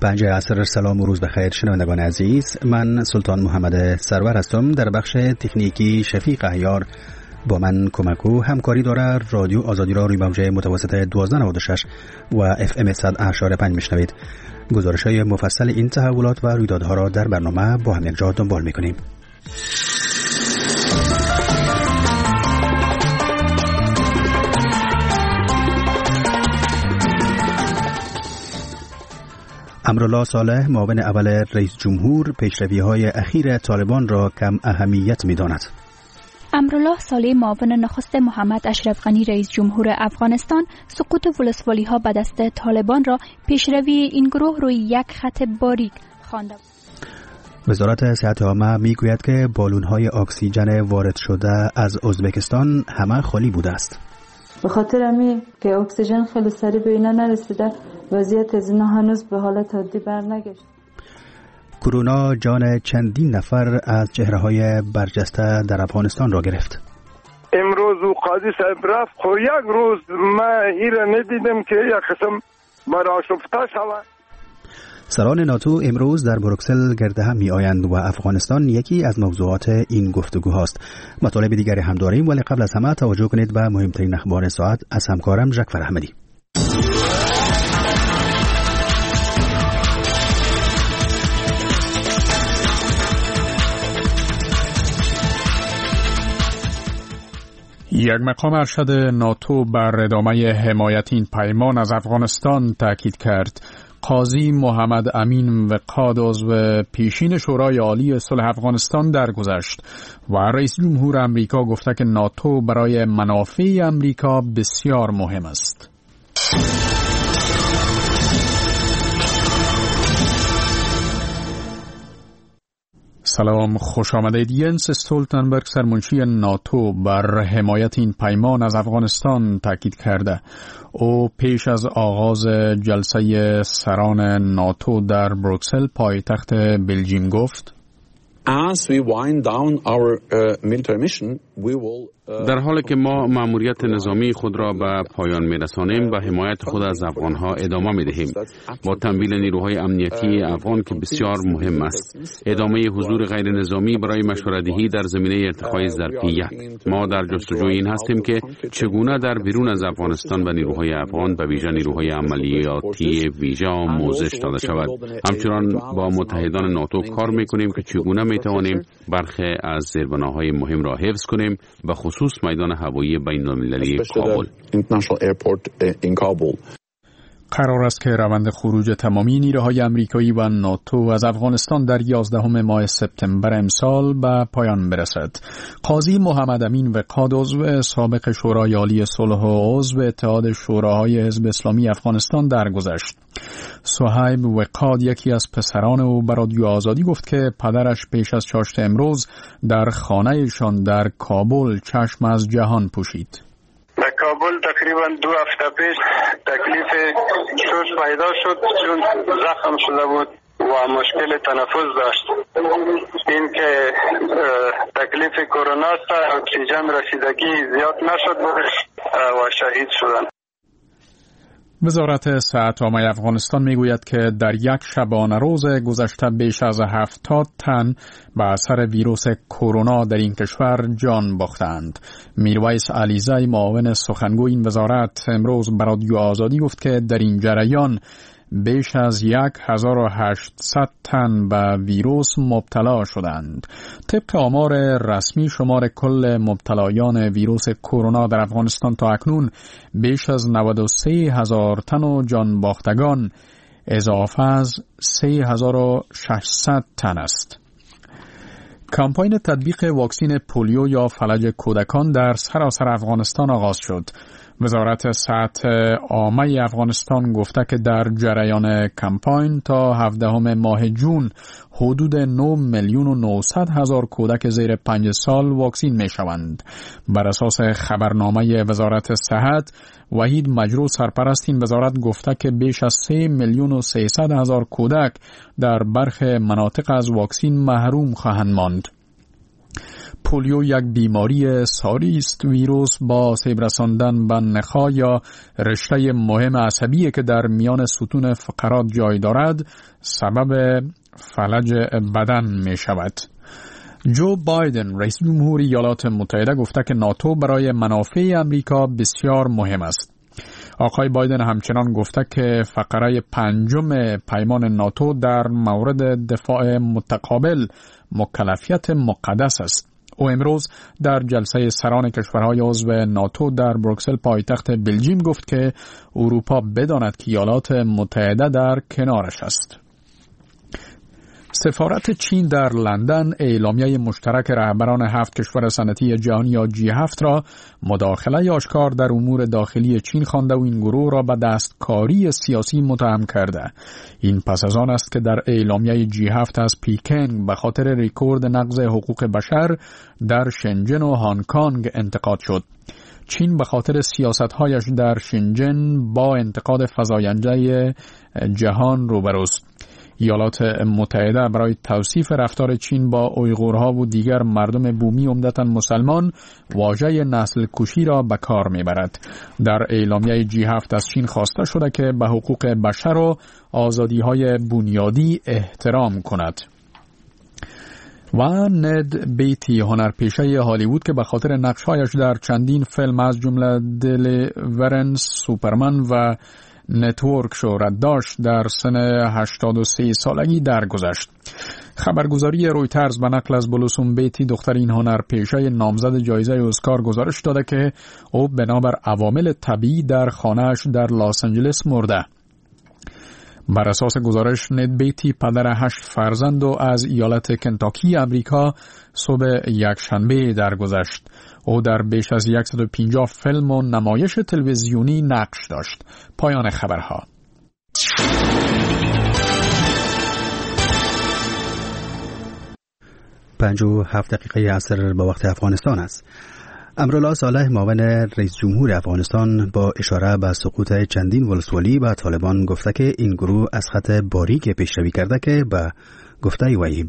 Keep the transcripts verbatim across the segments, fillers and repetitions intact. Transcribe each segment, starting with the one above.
پنج عصر. سلام و روز بخیر شنوندگان عزیز، من سلطان محمد سرور هستم. در بخش تکنیکی شفیق احیار با من کمکو همکاری داره. رادیو آزادی را روی موج متوسط دوازده نود و شش و اف ام صد و هشت و پنج میشنوید. گزارش های مفصل این تحولات و رویدادها را در برنامه با هم یکجا دنبال میکنیم. امرالله صالح معاون اول رئیس جمهور پیشروی‌های اخیر طالبان را کم اهمیت می‌داند. امرالله صالح معاون نخست محمد اشرف غنی رئیس جمهور افغانستان سقوط ولسوالی‌ها به دست طالبان را پیشروی این گروه روی یک خط باریک خوانده. وزارت صحت عامه میگوید که بالون‌های اکسیژن وارد شده از ازبکستان همه خالی بوده است. به خاطر همین که اکسیژن خیلی سریع به اینا نرسیده، وضعیت از اینا هنوز به حالت عادی برنگشت. کرونا جان چندین نفر از چهره‌های برجسته در افغانستان را گرفت. امروز او قاضی صاحب رفت، خو یک روز ما ایره ندیدم که یک قسم مرا شفته شود. سران ناتو امروز در بروکسل گرد هم می آیند و افغانستان یکی از موضوعات این گفتگو هاست. مطالب دیگری هم داریم، ولی قبل از همه توجه کنید به مهمترین اخبار ساعت از همکارم جعفر احمدی. یک مقام ارشد ناتو بر ادامه حمایت این پیمان از افغانستان تاکید کرد. قاضی محمد امین وقاد عضو پیشین شورای عالی صلح افغانستان درگذشت و رئیس جمهور امریکا گفته که ناتو برای منافع امریکا بسیار مهم است. سلام، خوش آمدید. ینس استولتنبرگ سرمنشی ناتو بر حمایت این پیمان از افغانستان تاکید کرده. او پیش از آغاز جلسه سران ناتو در بروکسل پایتخت بلژیم گفت: As we wind down our uh, military mission, we will در حالی که ما مأموریت نظامی خود را به پایان می‌رسانیم و حمایت خود از افغان‌ها ادامه می‌دهیم با تمویل نیروهای امنیتی افغان که بسیار مهم است. ادامه حضور غیر نظامی برای مشوره‌دهی در زمینه ارتقای ظرفیت. ما در جستجوی این هستیم که چگونه در بیرون از افغانستان و نیروهای افغان به ویژه نیروهای عملیاتی ویژه آموزش داده شود. همچنان با متحدان ناتو کار می‌کنیم که چگونه می‌توانیم برخی از زیربناهای مهم را حفظ کنیم، به خصوص میدان هوایی بین‌المللی کابل. قرار است که روند خروج تمامی نیروهای آمریکایی و ناتو از افغانستان در یازدهم ماه سپتامبر امسال به پایان برسد. قاضی محمد امین وقاد عضو سابق شورای عالی صلح و عضو اتحاد شوراهای حزب اسلامی افغانستان درگذشت. صهیب وقاد یکی از پسران او به رادیو آزادی گفت که پدرش پیش از چاشت امروز در خانه‌شان در کابل چشم از جهان پوشید. در کابل تقریبا دو هفته پیش تکلیف سوز پیدا شد، چون زخم شده بود و مشکل تنفس داشت. این که تکلیف کرونا است، اکسیژن رسیدگی زیاد نشد و شهید شدن. وزارت صحت عامه افغانستان میگوید که در یک شبانه روز گذشته بیش از هفتاد تن به اثر ویروس کرونا در این کشور جان باختند. میرویس علیزی معاون سخنگوی این وزارت امروز به رادیو آزادی گفت که در این جریان بیش از یک هزار و هشتصد تن به ویروس مبتلا شدند. طبق آمار رسمی شمار کل مبتلایان ویروس کرونا در افغانستان تا اکنون بیش از نود و سه هزار تن و جان باختگان اضافه از سه هزار و ششصد تن است. کمپاین تطبیق واکسن پولیو یا فلج کودکان در سراسر افغانستان آغاز شد. وزارت صحت عامه افغانستان گفته که در جریان کمپاین تا هفدهم ماه جون حدود نه میلیون و نهصد هزار کودک زیر پنج سال واکسین می شوند. بر اساس خبرنامه وزارت صحت، وحید مجروح سرپرست این وزارت گفته که بیش از سه میلیون و سیصد هزار کودک در برخی مناطق از واکسین محروم خواهند ماند. پولیو یک بیماری ساری است. ویروس با آسیب رساندن به نخاع یا رشته مهم عصبی که در میان ستون فقرات جای دارد سبب فلج بدن می شود. جو بایدن رئیس جمهوری ایالات متحده گفته که ناتو برای منافع امریکا بسیار مهم است. آقای بایدن همچنان گفته که فقره پنجم پیمان ناتو در مورد دفاع متقابل مکلفیت مقدس است. او امروز در جلسه سران کشورهای عضو ناتو در بروکسل پایتخت بلژیم گفت که اروپا بداند که ایالات متحده در کنارش است. سفارت چین در لندن اعلامیه مشترک رهبران هفت کشور صنعتی جهانی یا جی هفت را مداخله آشکار در امور داخلی چین خوانده و این گروه را به دستکاری سیاسی متهم کرده. این پس از آن است که در اعلامیه جی هفت از پیکنگ به خاطر رکورد نقض حقوق بشر در شنجن و هنگ کنگ انتقاد شد. چین به خاطر سیاست‌هایش در شنجن با انتقاد فزاینده جهان روبروست. ایالات متحده برای توصیف رفتار چین با اویغورها و دیگر مردم بومی عمدتاً مسلمان واژه نسل کشی را به کار میبرد. در اعلامیه جی هفت از چین خواسته شده که به حقوق بشر و آزادی‌های بنیادی احترام کند. و ند بیتی هنرپیشه هالیوود که به خاطر نقش‌هایش در چندین فیلم از جمله دلیورنس، سوپرمن و نتورک شهرت داشت در سن هشتاد و سه سالگی درگذشت. خبرگزاری رویترز به نقل از بلوسوم بیتی دختر این هنرپیشه نامزد جایزه اسکار گزارش داده که او بنابر عوامل طبیعی در خانه‌اش در لس آنجلس مرده. بر اساس گزارش ند بیتی پدر هشت فرزند و از ایالت کنتاکی امریکا صبح یکشنبه درگذشت. او در بیش از صد و پنجاه فیلم و نمایش تلویزیونی نقش داشت. پایان خبرها. پنج و هفت دقیقه عصر با وقت افغانستان است. امرالله صالح معاون رئیس جمهور افغانستان با اشاره به سقوط چندین ولسوالی به طالبان گفته که این گروه از خط باریک پیشروی کرده که به گفته وی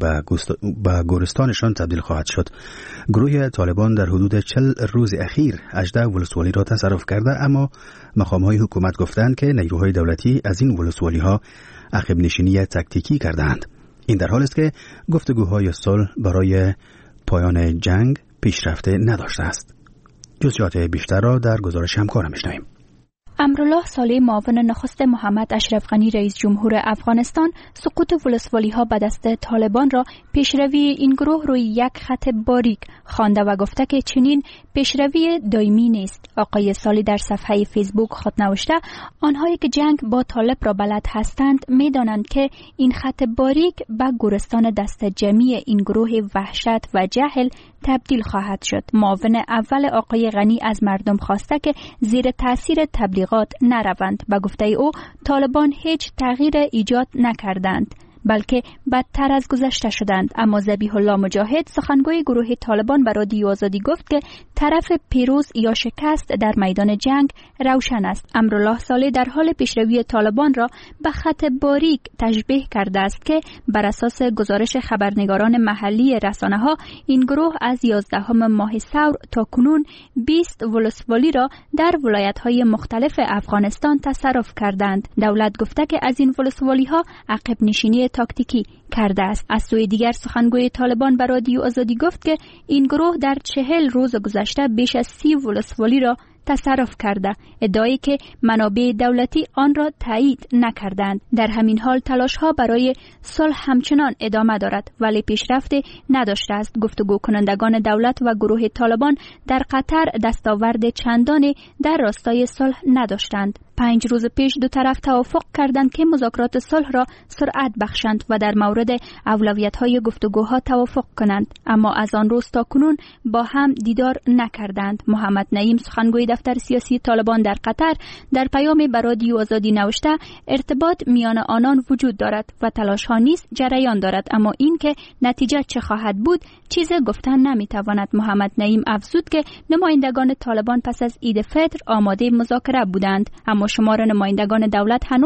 به گورستانشان تبدیل خواهد شد. گروه طالبان در حدود چهل روز اخیر هجده ولسوالی را تصرف کرده، اما مقام‌های حکومت گفتند که نیروهای دولتی از این ولسوالی‌ها عقب نشینی تاکتیکی کردند. این در حال است که گفتگوهای صلح برای پایان جنگ پیشرفته نداشته است. جزئیات بیشتر را در گزارش همکارم می‌شنویم. امرالله صالح معاون نخست محمد اشرف غنی رئیس جمهور افغانستان سقوط ولسوالی ها به دست طالبان را پیشروی این گروه روی یک خط باریک خوانده و گفته که چنین پیشروی دائمی نیست. آقای صالح در صفحه فیسبوک خود نوشته آنهایی که جنگ با طالب را بلد هستند می‌دانند که این خط باریک به گورستان دست جمعی این گروه وحشت و جهل تبدیل خواهد شد. معاون اول آقای غنی از مردم خواسته که زیر تاثیر تبلیغات نروند. به گفته او طالبان هیچ تغییر ایجاد نکردند بلکه بدتر از گذشته شدند. اما ذبیح الله مجاهد سخنگوی گروه طالبان به رادیو آزادی گفت که طرف پیروز یا شکست در میدان جنگ روشن است. امرالله صالح در حال پیشروی طالبان را به خط باریک تشبیه کرده است که بر اساس گزارش خبرنگاران محلی رسانه‌ها این گروه از یازدهم ماه ثور تا کنون بیست ولسوالی را در ولایت‌های مختلف افغانستان تصرف کردند. دولت گفته که از این ولسوالی‌ها عقب نشینی تاکتیکی کرده است. از سوی دیگر سخنگوی طالبان به رادیو آزادی گفت که این گروه در چهل روز گذشته بیش از سی ولسوالی را تصرف کرده، ادعایی که منابع دولتی آن را تایید نکردند. در همین حال تلاش ها برای صلح همچنان ادامه دارد ولی پیشرفت نداشته است. گفتگو کنندگان دولت و گروه طالبان در قطر دستاورد چندانی در راستای صلح نداشتند. پنج روز پیش دو طرف توافق کردند که مذاکرات صلح را سرعت بخشند و در مورد اولویت‌های گفتگوها توافق کنند، اما از آن روز تا کنون با هم دیدار نکردند. محمد نعیم سخنگوی دفتر سیاسی طالبان در قطر در پیامی به رادیو آزادی نوشته ارتباط میان آنان وجود دارد و تلاش‌ها نیز جریان دارد، اما این که نتیجه چه خواهد بود چیز گفتن نمیتواند. محمد نعیم افزود که نمایندگان طالبان پس از عید فطر آماده مذاکره بودند، اما شمار نمایندگان دولت هنوز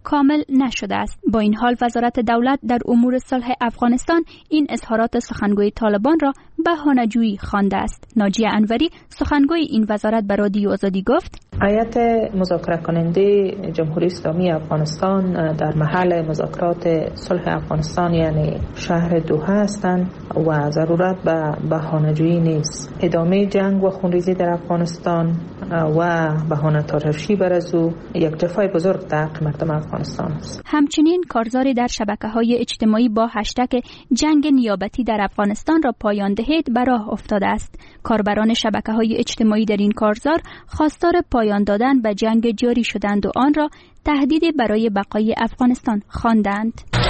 کامل نشده است. با این حال وزارت دولت در امور صلح افغانستان این اظهارات سخنگوی طالبان را بهانه‌جویی خوانده است. ناجیه انوری سخنگوی این وزارت به رادیو آزادی گفت: هیئت مذاکره کننده جمهوری اسلامی افغانستان در محل مذاکرات صلح افغانستان یعنی شهر دوحه هستند و ضرورت به بهانه‌جویی نیست. ادامه جنگ و خونریزی در افغانستان و بهانه تراشی بر از او یک جفای بزرگ در حق مردم افغانستان است. همچنین کارزاری در شبکه‌های اجتماعی با هشتگ جنگ نیابتی در افغانستان را پایان دهید به راه افتاده است. کاربران شبکه‌های اجتماعی در این کارزار خواستار پایان دادن به جنگ جاری شدند و آن را تهدیدی برای بقای افغانستان خواندند.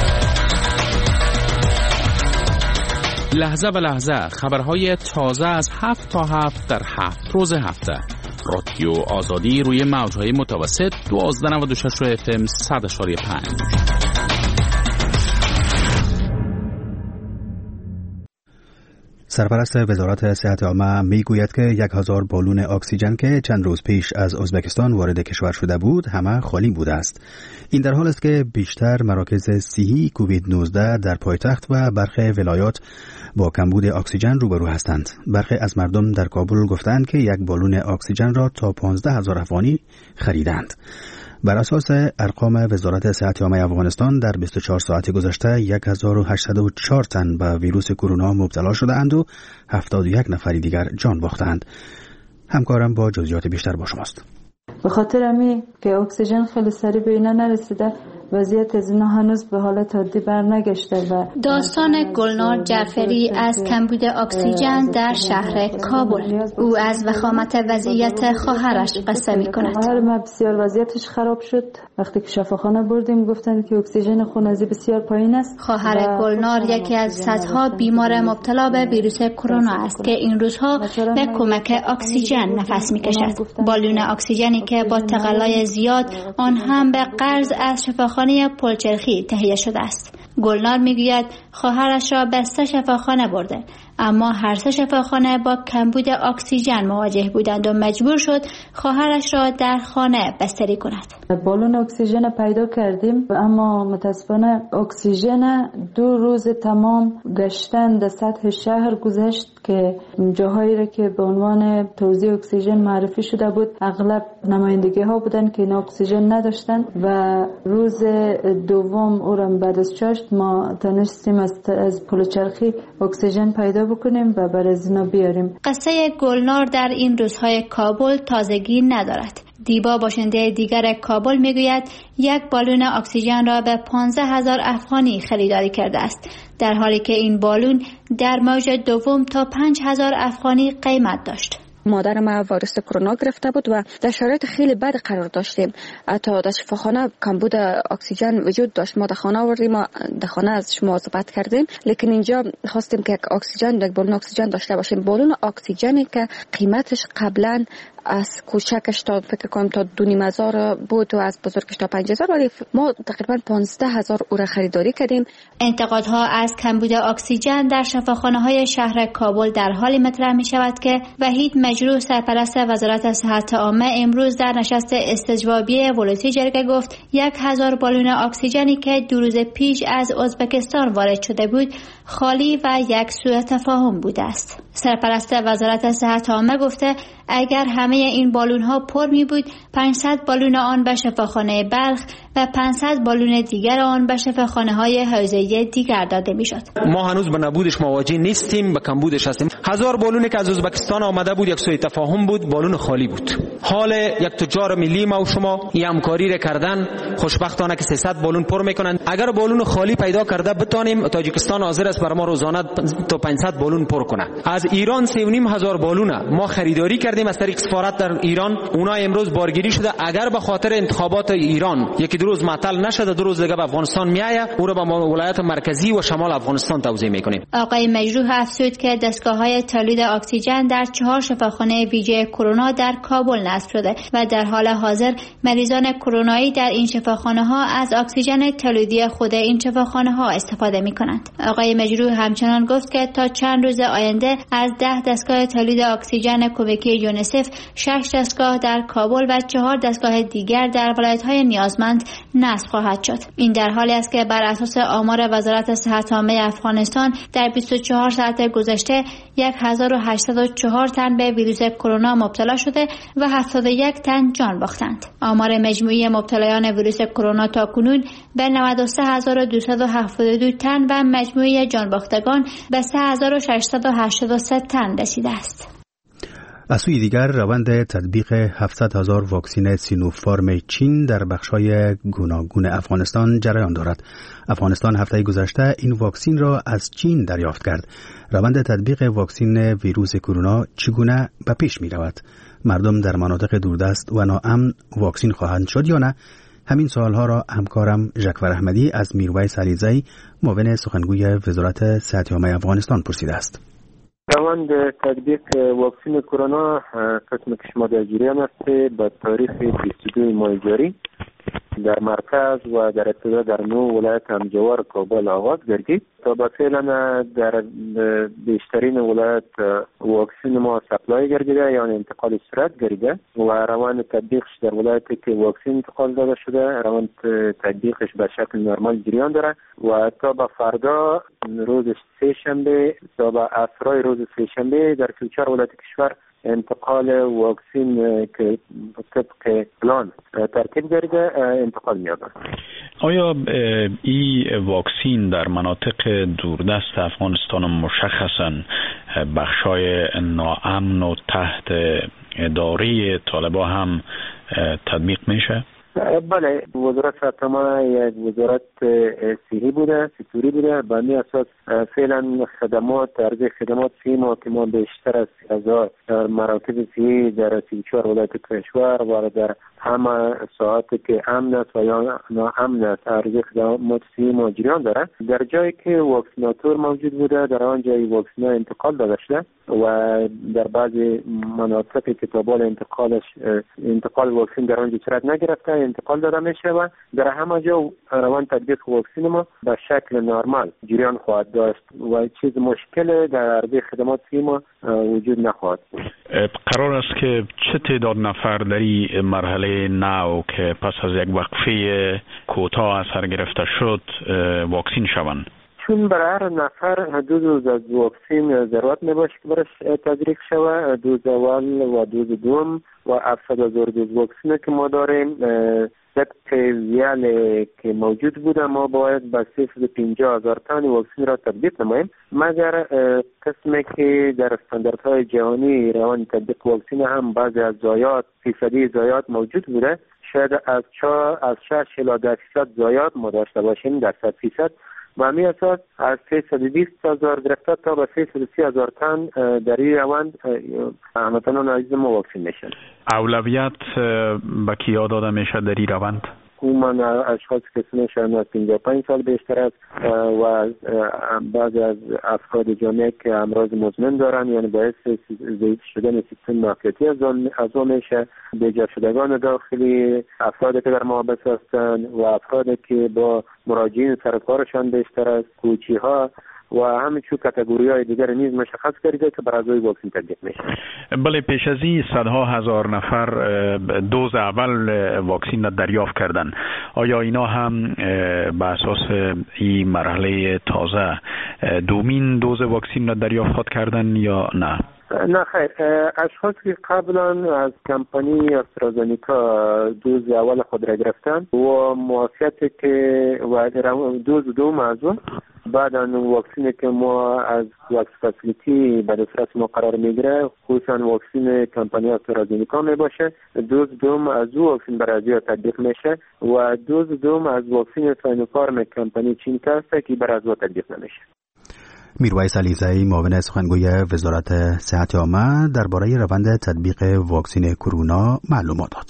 لحظه به لحظه خبرهای تازه از هفت تا هفت در هفت روز هفته. رادیو آزادی روی موجهای متوسط دوازده و نود و شش اف ام صد اشاری پنج. سرپرست وزارت صحت عامه میگوید که یک هزار بالون اکسیژن که چند روز پیش از ازبکستان وارد کشور شده بود همه خالی بوده است. این در حال است که بیشتر مراکز صحی کووید نوزده در پایتخت و برخی ولایات با کمبود اکسیژن روبرو هستند. برخی از مردم در کابل گفتند که یک بالون اکسیژن را تا پانزده هزار افغانی خریدند. بر اساس ارقام وزارت صحت عامه افغانستان در بیست و چهار ساعت گذشته هزار و هشتصد و چهار تن به ویروس کرونا مبتلا شده‌اند و هفتاد و یک نفر دیگر جان باختند. همکارم با جزئیات بیشتر با شماست. به خاطر امی که اکسیژن خیلی سریع به اینا نرسیده وضعیت از اینا هنوز به حالت عادی برنگشته و داستان گلنار جعفری از کمبود اکسیژن در شهر کابل. او از وخامت وضعیت خواهرش قصه می‌کند. خواهر ما بسیار وضعیتش خراب شد. وقتی که شفاخانه بردیم گفتن که اکسیژن خونریزی بسیار پایین است. خواهر گلنار یکی از صدها بیمار مبتلا به ویروس کرونا است که این روزها به کمک اکسیژن نفس می‌کشد. بالون اکسیژنی که با تقلای زیاد آن هم به قرض از شفاخانه پلچرخی تهیه شده است. گلنار میگوید خواهرش را به سه شفاخانه برده، اما هر سه شفاخانه با کمبود اکسیژن مواجه بودند و مجبور شد خواهرش را در خانه بستری کند. بالون اکسیژن پیدا کردیم اما متاسفانه اکسیژن دو روز تمام گشتن در سطح شهر گذشت که جاهایی را که به عنوان توزیع اکسیژن معرفی شده بود اغلب نمایندگی ها بودن که این اکسیژن نداشتن و روز دوم او را بعد از چاشت ما تونستیم از, از پلچرخی اکسیژن پیدا بکنیم و برای از اینا بیاریم. قصه گلنار در این روزهای کابل تازگی ندارد. دیبا باشنده دیگر کابل میگوید یک بالون اکسیژن را به پانزده هزار افغانی خریداری کرده است، در حالی که این بالون در موج دوم تا پنج هزار افغانی قیمت داشت. مادر ما ویروس کرونا گرفته بود و در شرایط خیلی بد قرار داشتیم. حتی در شفاخانه کمبود اکسیژن وجود داشت. ما در خانه آوردیم، ما در خانه از شما مواظبت کردیم، لیکن اینجا خواستیم که اکسیژن یک بالون اکسیژن داشته باشیم. بالون اکسیژنی که قیمتش قبلا از کوچکش تا فکر کنم تا دو نیم هزار بود و از بزرگش تا پنج هزار، ولی ما تقریبا پانزده هزار او را خریداری کردیم. انتقادها از کمبود اکسیژن در شفاخانه‌های شهر کابل در حالی مطرح می شود که وحید مجروح سرپرست وزارت صحت عامه امروز در نشست استجوابی ولایتی جرگه گفت یک هزار بالون اکسیژنی که دو روز پیش از ازبکستان وارد شده بود خالی و یک سوء تفاهم بوده است. سرپرست وزارت صحت عامه گفته اگر همه این بالون ها پر می بود پانصد بالون آن به شفاخانه بلخ و پانصد بالون دیگر آن به شفاخانه های حوزه‌ای دیگر داده می شد. ما هنوز به نبودش مواجه نیستیم، به کمبودش هستیم. هزار بالونی که از ازبکستان آمده بود یک سوء تفاهم بود، بالون خالی بود. حال یک تجار ملی ما و شما این همکاری را کردن، خوشبختانه که سیصد بالون پر میکنن. اگر بالون خالی پیدا کرده بتانیم، تاجیکستان حاضر است برای ما روزانه تا پانصد بالون پر کنه. از ایران سه و نیم هزار بالون ما خریداری کردیم از طریق سفارت در ایران. اونا امروز بارگیری شده. اگر به خاطر انتخابات ایران یکی دو روز معطل نشده، دو روز دیگه به افغانستان میآید، او را به ولایت مرکزی و شمال افغانستان توزیع میکنیم. آقای مجروح افزود که دستگاه‌های تولید اکسیژن در چهار شفاخانه ویژه کرونا در کابل نصب شده و در حال حاضر مریضان کرونایی در این شفاخانه ها از اکسیژن تولیدی خود این شفاخانه ها استفاده می کنند. آقای مجروح همچنان گفت که تا چند روز آینده از ده دستگاه تولید اکسیژن کمکی یونیسف، شش دستگاه در کابل و چهار دستگاه دیگر در ولایت‌های نیازمند نصب خواهد شد. این در حالی است که بر اساس آمار وزارت صحت عامه افغانستان در بیست و چهار ساعت گذشته هزار و هشتصد و چهار تن به ویروس کرونا مبتلا شده و هفتاد و یک تن جان باختند. آمار مجموعی مبتلایان ویروس کرونا تا کنون به نود و سه هزار و دویست و هفتاد و دو تن و مجموعی جان باختگان به سه هزار و ششصد و هشتاد و سه تن رسیده است. از سوی دیگر روند تطبیق هفتصد هزار واکسن سینوفارم چین در بخش‌های گوناگون افغانستان جریان دارد. افغانستان هفته گذشته این واکسن را از چین دریافت کرد. روند تطبیق واکسن ویروس کرونا چگونه به پیش می رود؟ مردم در مناطق دوردست و ناامن واکسن خواهند شد یا نه؟ همین سوالها را همکارم ژکور احمدی از میرویس علیزی، معاون سخنگوی وزارت صحت عامه افغانستان پرسیده است. روند تطبیق واکسن کرونا قسم که شما در جریان است به تاریخ بیست و دو ماه جاری در مرکز و در ابتدا در نو ولایت همجوار کابل آغاز گردید. تا به فعلا در بیشترین ولایت واکسن ما سپلای گردیده، یعنی انتقال صورت گردیده و روند تطبیقش در ولایتی که واکسن انتقال داده شده روند تطبیقش به شکل نرمال جریان داره و تا به فردا روز سه شنبه تا به عصرهای روز سه شنبه در سی و چهار ولایت کشور انتقال واکسن که طبق پلان ترتیب گردیده انتقال می‌یابد. آیا این واکسن در مناطق دوردست افغانستان مشخصاً بخشای ناامن و تحت اداره طالبان هم تطبیق میشه؟ بله، وزارت صحت عامه یک وزارت صحی بوده، سکتوری بوده. به این اساس فعلا خدمات عرضه خدمات صحی ما که ما بیشتر از هزار مراکز صحی در سی و چهار ولایت کشور و در همه ساعتی که امن است و یا ناامن است عرضه خدمات صحی ما جریان داره. در جایی که واکسیناتور موجود بوده در آن جای واکسن انتقال داده شده و در بعضی مناطقی که تا بال انتقالش انتقال واکسن در آنجا صورت نگرفته انتقال داده میشه و در همه جا روند تطبیق واکسن ما به شکل نرمال جریان خواهد داشت و چیز مشکل در عرضه خدمات صحی ما وجود نخواهد. قرار است که چه تعداد نفر در این مرحله نو که پس از یک وقفه کوتاه اثر گرفته شد واکسین شوند؟ چون برای هر نفر دو دوز از واکسن ضرورت میباشه که برش تدریک شود، دوز اول و دوز دوم و هفتصد هزار دوز واکسن که ما داریم طبق ویل که موجود بوده ما باید به سیصد و پنجاه هزار تن واکسن را تطبیق نماییم، مگر قسمی که در استانداردهای جهانی روند تطبیق واکسن هم بعضی از ضایعات فیصدی ضایعات موجود بوده، شاید از چهار از شش الی ده فیصد ضایعات ما داشته باشیم در صد فیصد و همی اساس از سیصد و بیست هزار گرفته تا به سیصد و سی هزار تن در این روند هموطنان عزیز ما واکسین میشن. اولویت به کیا داده میشه در این روند؟ عموما اشخاص که سنشان از پنجاه و پنج سال بیشتر است و بعضی از افراد جامعه که امراض مزمن دارن، یعنی باعث ضعیف شدن سیستم معافیتی از آن میشه، بیجا شدگان داخلی، افرادی که در محابس هستند و افرادی که با مراجعین سرکارشان بیشتر است، کوچی ها و همینچون کاتگوری های دیگر نیز مشخص کرده که بر اساس واکسن تطبیق میشه. بله، پیش از این صدها هزار نفر دوز اول واکسن را دریافت کردن. آیا اینا هم به اساس این مرحله تازه دومین دوز واکسن را دریافت کردن یا نه؟ نه خیر، اشخاص که قبلا از کمپانی استرازنیکا دوز اول خود را گرفتن و موافقت که و دوز دوم از اون بعد واکسینی که ما از واکس فسیلیتی به دسترس ما قرار میگیره، خصوصا واکسین کمپانی استرازنیکا می باشه، دوز دوم از او واکسین برای تطبیق میشه و دوز دوم از واکسین سینوفارم کمپانی چین هست که برای تطبیق نمیشه. میرویس علیزی، معاون سخنگوی وزارت صحت عامه درباره روند تطبیق واکسن کرونا معلومات داد.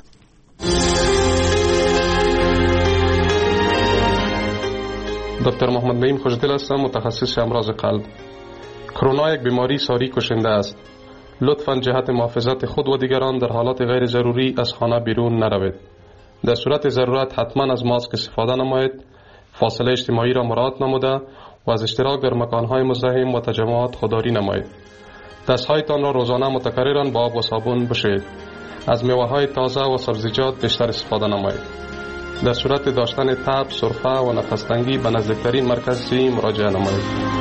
دکتر محمد نعیم خوشدل هستم، متخصص امراض قلب. کرونا یک بیماری ساری کشنده است. لطفاً جهت محافظت خود و دیگران در حالات غیر ضروری از خانه بیرون نروید. در صورت ضرورت حتما از ماسک استفاده نمایید، فاصله اجتماعی را مراعات نموده و از اشتراک در مکانهای مزدحم و تجمعات خودداری نمایید. دستهایتان را روزانه متکرراً با آب و صابون بشویید. از میوه‌های تازه و سبزیجات بیشتر استفاده نمایید. در صورت داشتن تب، سرفه و نفس‌تنگی به نزدیکترین مرکز صحی مراجعه نمایید.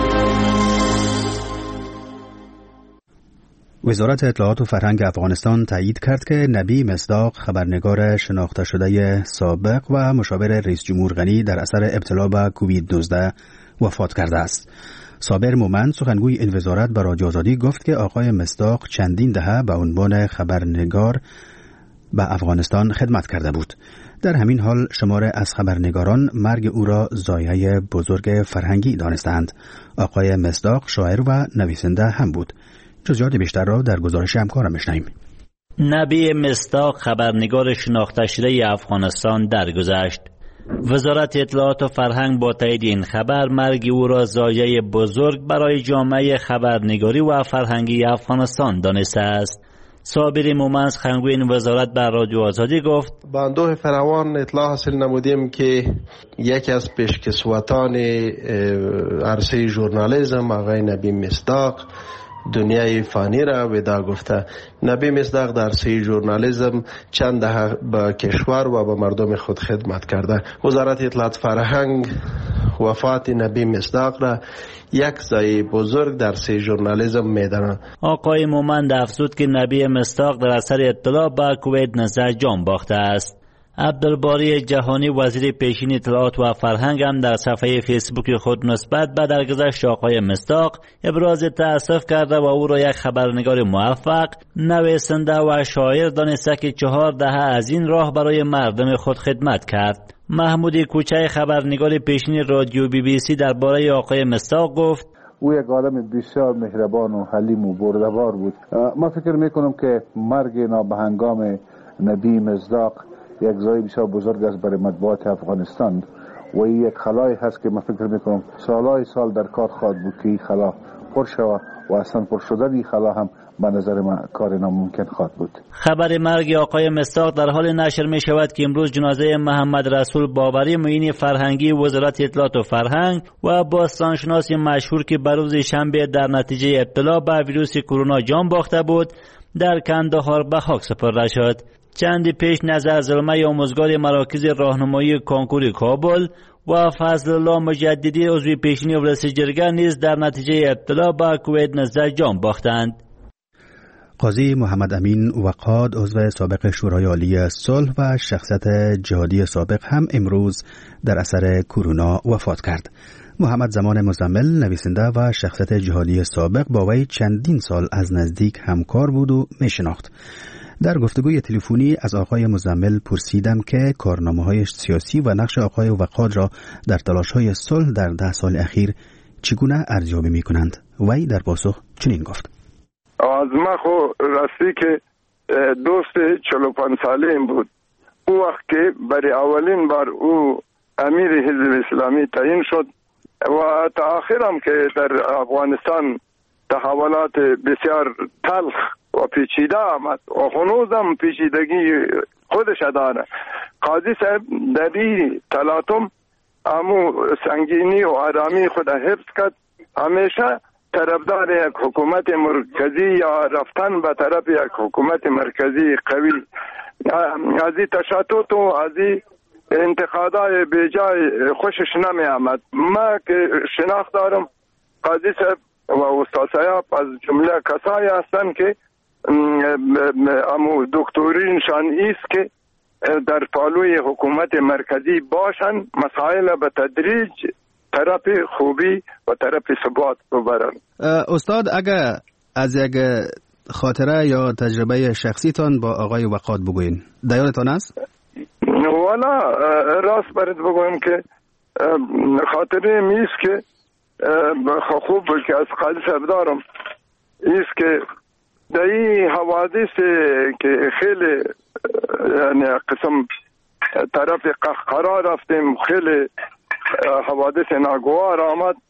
وزارت اطلاعات و فرهنگ افغانستان تایید کرد که نبی مصداق، خبرنگار شناخته شده سابق و مشاور رئیس جمهور غنی، در اثر ابتلا به کووید نوزده وفات کرده است. صابر مومند، سخنگوی این وزارت، به رادیو آزادی گفت که آقای مصداق چندین دهه به عنوان خبرنگار به افغانستان خدمت کرده بود. در همین حال شمار از خبرنگاران مرگ او را ضایعه بزرگ فرهنگی دانستند. آقای مصداق شاعر و نویسنده هم بود. جزئیات بیشتر را در گزارش همکارم می‌شنویم. نبی مصداق، خبرنگار شناخته شده افغانستان، درگذشت. وزارت اطلاعات و فرهنگ با تایید این خبر مرگ او را ضایعه بزرگ برای جامعه خبرنگاری و فرهنگی افغانستان دانسته است. صابر مومند، سخنگوی این وزارت، بر رادیو آزادی گفت: با اندوه فراوان اطلاع حاصل نمودیم که یکی از پیشکسوتان عرصه ژورنالیسم، آقای نبی مصداق، دنیای فانی را ودا گفته. نبی مصداق در عرصه ژورنالیسم چند دهه به کشور و به مردم خود خدمت کرده. وزارت اطلاعات فرهنگ وفات نبی مصداق را یک ضایعه بزرگ در عرصه ژورنالیسم می‌داند. آقای مومند افزود که نبی مصداق در اثر اطلاع به کووید نوزده جان باخته است. عبدالباری جهانی، وزیر پیشین اطلاعات و فرهنگ، هم در صفحه فیسبوک خود نسبت به درگذشت آقای مصداق ابراز تأسف کرده و او را یک خبرنگار موفق، نویسنده و شاعر دانسته که چهار دهه از این راه برای مردم خود خدمت کرد. محمود کوچه، خبرنگار پیشین رادیو بی بی سی، درباره آقای مصداق گفت: او یک آدم بسیار مهربان و حلیم و بردبار بود. ما فکر میکنم که مرگ نابهنگام نبی مصداق یک ضایعه بسیار بزرگ است برای مطبوعات افغانستان و این یک خلایی هست که من فکر میکنم سالهای سال در کار خواهد بود که این خلا پر شود و اصلا پر شدن این خلا هم به نظر من کار ناممکن خواهد بود. خبر مرگ آقای مصداق در حال نشر می شود که امروز جنازه محمد رسول باوری، معین فرهنگی وزارت اطلاعات و فرهنگ و باستانشناس مشهور که بر روز شنبه در نتیجه ابتلا به ویروس کرونا جان باخته بود، در کندهار به خاک سپرده شد. چندی پیش نظر زلمه آموزگار مراکز راهنمایی کنکور کابل و فضل الله مجددی، عضو پیشین ولس جرگه، نیز در نتیجه ابتلا به کووید نوزده جان باختند. قاضی محمد امین وقاد، عضو سابق شورای عالی صلح و شخصیت جهادی سابق، هم امروز در اثر کرونا وفات کرد. محمد زمان مزمل، نویسنده و شخصیت جهادی سابق، با وی چندین سال از نزدیک همکار بود و میشناخت. در گفتگوی تلفنی از آقای مزمل پرسیدم که کارنامه‌های سیاسی و نقش آقای وقاد را در تلاش‌های صلح در ده سال اخیر چگونه ارزیابی می‌کنند؟ وی در پاسخ چنین گفت: از ما خو راستی که دوست چهل و پنج ساله این بود. او وقت که برای اولین بار او امیر حزب اسلامی تعیین شد و تا آخر هم که در افغانستان تحولات بسیار تلخ و پیچیده آمد و هنوز هم پیچیدگی خودش داره. قاضی صاحب در این تلاطم امو سنگینی و آرامی خود حفظ کرد. همیشه طرفدار یک حکومت مرکزی یا رفتن به طرف یک حکومت مرکزی قوی، از این تشتت و از این انتقادهای بیجای خوشش نمی آمد. ما که شناخت دارم قاضی صاحب و استاد صاحب از جمله کسایی هستند که امو دکترینشان ایست که در پالوی حکومت مرکزی باشن، مسائل به تدریج طرف خوبی و طرف ثبات ببرن. استاد، اگر از یک خاطره یا تجربه شخصیتان با آقای وقاد بگوین، دیانتان است؟ والا راست برات بگویم که خاطره میست که خوب که از قاضی صاحب دارم ایست که در این حوادث که خیلی یعنی قسم طرف قهقرا رفتیم، خیلی حوادث ناگوار آمد.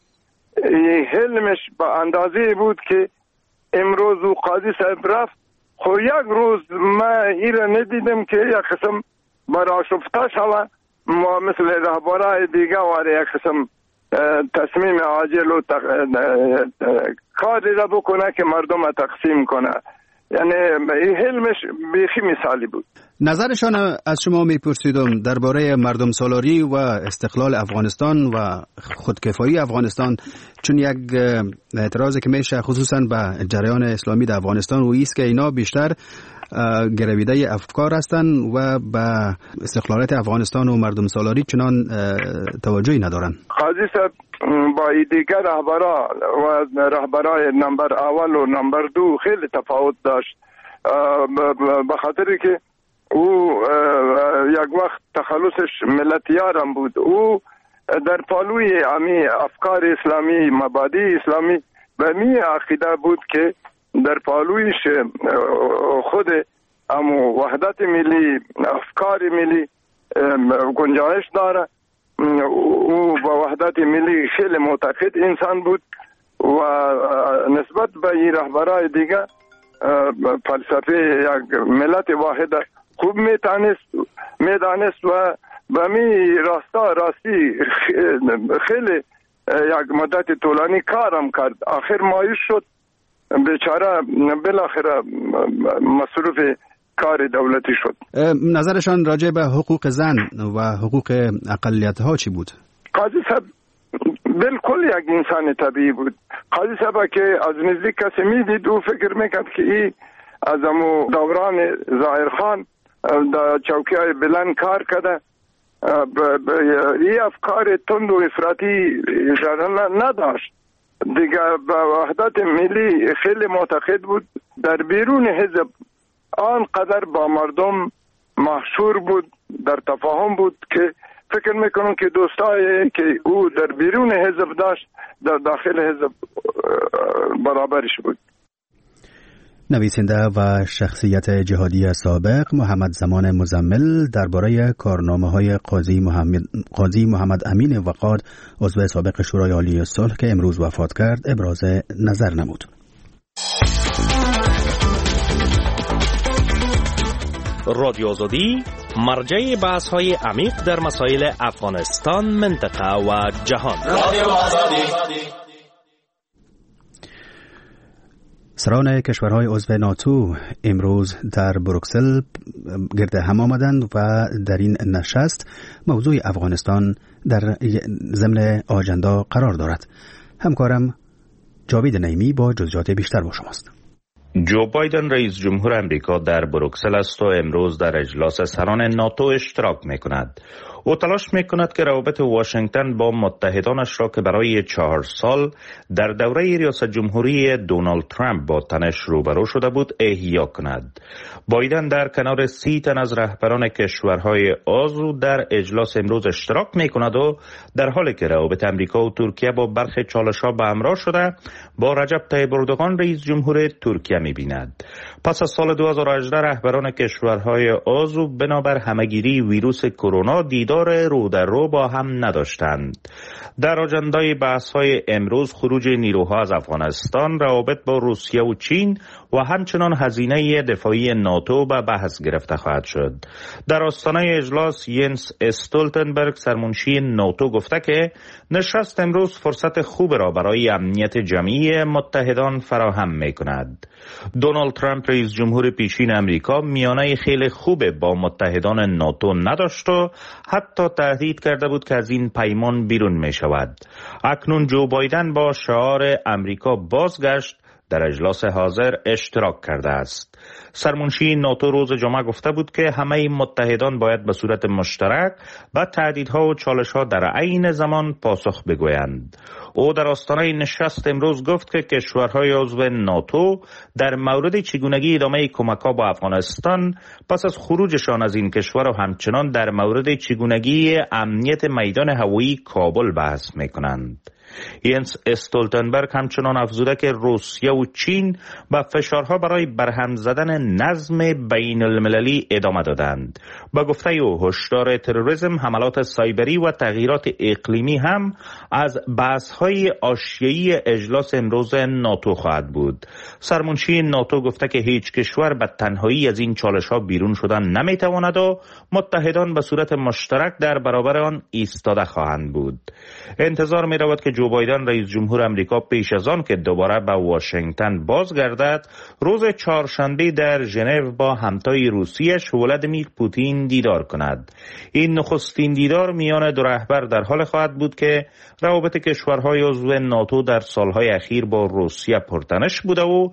حلمش به اندازه بود که امروز و قاضی صاحب رفت، خو یک روز ما ایره ندیدم که یک قسم برا شفته شوه، ما مثل رهبرای دیگه واره یک قسم تصمیم عاجل و تق... کاری را بکنه که مردم تقسیم کنه. یعنی این حلمش بیخی مثالی بود. نظرشان از شما میپرسیدم درباره مردم سالاری و استقلال افغانستان و خودکفایی افغانستان، چون یک اعتراضی که میشه خصوصا به جریان اسلامی در افغانستان و ایست که اینا بیشتر گرویده افکار هستند و به استقلالات افغانستان و مردم سالاری چنان توجهی ندارن. قاضی صاحب با دیگر رهبرا و رهبرای نمبر اول و نمبر دو خیلی تفاوت داشت، به خاطری که او یک وقت تخلصش ملتیارم بود. او در پالوی امی افکار اسلامی، مبادی اسلامی به می عقیده بود که در پالویش خود امو وحدت ملی، افکار ملی گنجایش داره. او با وحدت ملی خیلی معتقد انسان بود و نسبت به این رهبرای دیگه فلسفه یک ملت واحد خوب میتانست میدانست و به می راستا راستی خیلی یک مدت طولانی کارم کرد. آخر مایوس شد بیچاره، بالاخره مصروف کار دولتی شد. نظرشان راجع به حقوق زن و حقوق اقلیت ها چی بود؟ قاضی صاحب بالکل یک انسان طبیعی بود. قاضی صاحب که از نزدیک کسی میدید او فکر میکرد که ای از امو دوران ظاهر خان در چوکی های بلند کار کرده، ای افکار تند و افراطی نداشت دیگه. به وحدت ملی خیلی معتقد بود. در بیرون حزب آنقدر با مردم محشور بود، در تفاهم بود که فکر میکنم که دوستایی که او در بیرون حزب داشت در داخل حزب برابرش بود. نویسنده و شخصیت جهادی سابق محمد زمان مزمل درباره کارنامه‌های قاضی محمد قاضی محمد امین وقاد، عضو سابق شورای عالی صلح که امروز وفات کرد، ابراز نظر نمود. رادیو آزادی مرجع بحث‌های عمیق در مسائل افغانستان، منطقه و جهان. رادیو آزادی. سران کشورهای عضو ناتو امروز در بروکسل گرد هم آمدند و در این نشست موضوع افغانستان در ضمن آجندا قرار دارد. همکارم جاوید نعیمی با جزئیات بیشتر با شماست. جو بایدن رئیس جمهور امریکا در بروکسل است و امروز در اجلاس سران ناتو اشتراک می کند. او تلاش می کند که روابط واشنگتن با متحدانش را که برای چهار سال در دوره ریاست جمهوری دونالد ترامپ با تنش روبرو شده بود احیا کند. بایدن در کنار سی تن از رهبران کشورهای عضو در اجلاس امروز اشتراک می کند و در حالی که روابط امریکا و ترکیه با برخی چالش‌ها به همراه شده با رجب طیب اردوغان رئیس جمهور ترکیه می بیند. پس از سال دو هزار و هجده رهبران کشورهای عضو بنابر همگیری ویروس کرونا دیدار رو در رو با هم نداشتند. در آجندای بحث‌های امروز خروج نیروها از افغانستان، روابط با روسیه و چین و همچنان هزینه دفاعی ناتو به بحث گرفته خواهد شد. در آستانه اجلاس ینس استولتنبرگ سرمنشی ناتو گفته که نشست امروز فرصت خوب را برای امنیت جمعی متحدان فراهم می کند. دونالد ترامپ رئیس جمهور پیشین امریکا میانه خیلی خوب با متحدان ناتو نداشت و حتی تهدید کرده بود که از این پیمان بیرون می شود. اکنون جو بایدن با شعار امریکا بازگشت در اجلاس حاضر اشتراک کرده است. سرمنشی ناتو روز جمعه گفته بود که همه متحدان باید به صورت مشترک به تهدیدها و چالش‌ها در عین زمان پاسخ بگویند. او در آستانه نشست امروز گفت که کشورهای عضو ناتو در مورد چگونگی ادامه کمک‌ها با افغانستان پس از خروجشان از این کشور و همچنان در مورد چگونگی امنیت میدان هوایی کابل بحث می‌کنند. ینس استولتنبرگ همچنان افزوده که روسیه و چین به فشارها برای برهم زدن نظم بین المللی ادامه دادند. با گفته او هشدار تروریسم، حملات سایبری و تغییرات اقلیمی هم از بحث‌های حاشیه‌ای اجلاس امروز ناتو خواهد بود. سرمنشی ناتو گفته که هیچ کشور به تنهایی از این چالش‌ها بیرون شدن نمی‌تواند و متحدان به صورت مشترک در برابر آن ایستاده خواهند بود. انتظار می‌رود که جو بایدن رئیس جمهور آمریکا پیش از آن که دوباره به واشنگتن بازگردد، روز چهارشنبه در ژنو با همتای روسیش ولادیمیر پوتین دیدار کند. این نخستین دیدار میان دو رهبر در حال خواهد بود که روابط کشورهای عضو ناتو در سالهای اخیر با روسیه پرتنش بوده و